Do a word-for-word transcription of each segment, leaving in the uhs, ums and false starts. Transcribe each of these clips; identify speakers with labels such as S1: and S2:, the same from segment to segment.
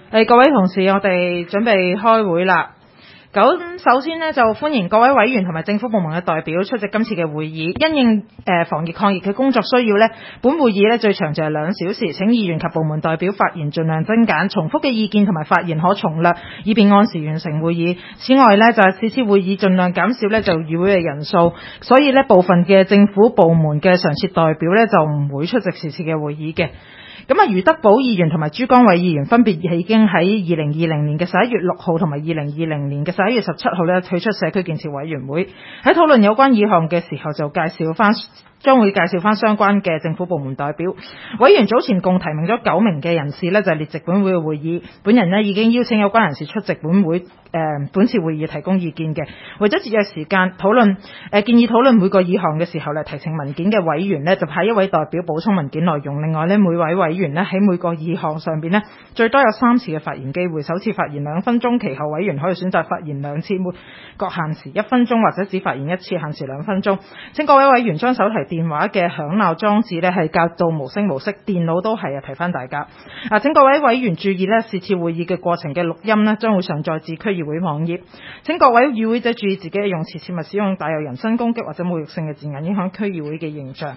S1: 誒，各位同事，我哋準備開會啦。咁首先呢，就歡迎各位委員同埋政府部門嘅代表出席今次嘅會議。因應誒防疫抗疫嘅工作需要呢，本會議呢最長就係兩小時，請議員及部門代表發言盡量精簡，重複嘅意見同埋發言可從略，以便按時完成會議。此外呢，就係此次會議盡量減少呢就議會嘅人數，所以呢部分嘅政府部門嘅常設代表呢就唔會出席此次嘅會議嘅。咁啊，余德寶議員同埋朱江偉議員分別已經喺二零二零年嘅十一月六號同埋二零二零年嘅十一月十七號咧退出社區建設委員會。喺討論有關議項嘅時候，就介紹翻將會介紹翻相關嘅政府部門代表。委員早前共提名咗九名嘅人士呢就係列席本會嘅會議。本人呢已經邀請有關人士出席本會誒、呃、本次會議提供意見嘅。為咗節約時間討論誒、呃、建議討論每個議項嘅時候呢，提呈文件嘅委員呢就派一位代表補充文件內容。另外呢，每位委員呢喺每個議項上邊呢最多有三次嘅發言機會。首次發言兩分鐘，其後委員可以選擇發言兩次，每各限時一分鐘，或者只發言一次，限時兩分鐘。請各位委員將手提電話嘅響鬧裝置呢係校到無聲無息，電腦都係啊，提翻大家啊！請各位委員注意呢，是次會議嘅過程嘅錄音呢將會上載至區議會網頁。請各位與會者注意自己嘅用詞，切勿使用帶有人身攻擊或者侮辱性嘅字眼，影響區議會嘅形象。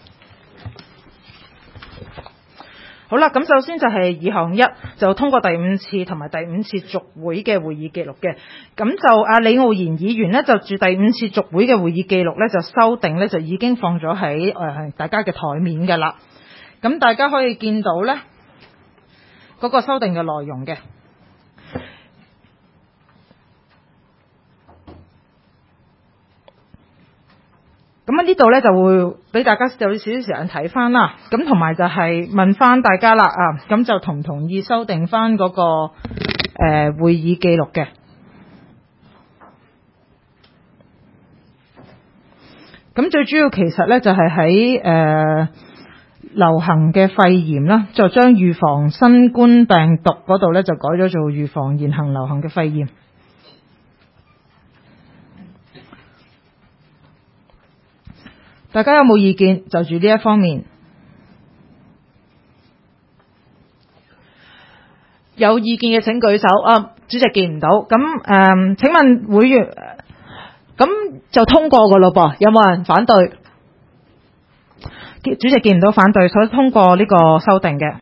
S1: 好啦，咁首先就係議項一，就通過第五次同埋第五次續會嘅會議記錄嘅。咁就阿李傲然議員呢，就住第五次續會嘅會議記錄呢，就修訂呢，就已經放咗喺誒大家嘅台面㗎啦。咁大家可以見到呢嗰、那個修訂嘅內容嘅。咁啊呢度咧就會俾大家有少少時間睇翻啦，咁同埋就係問翻大家啦啊，咁就同唔同意修訂翻嗰個誒、呃、會議記錄嘅？咁最主要其實咧就係喺誒流行嘅肺炎啦，就將預防新冠病毒嗰度咧就改咗做預防現行流行嘅肺炎。大家有冇意見就住呢一方面？有意見嘅請舉手。啊，主席見唔到。咁誒、呃，請問會員，咁就通過㗎咯噃？有冇人反對？主席見唔到反對，所以通過呢個修訂嘅。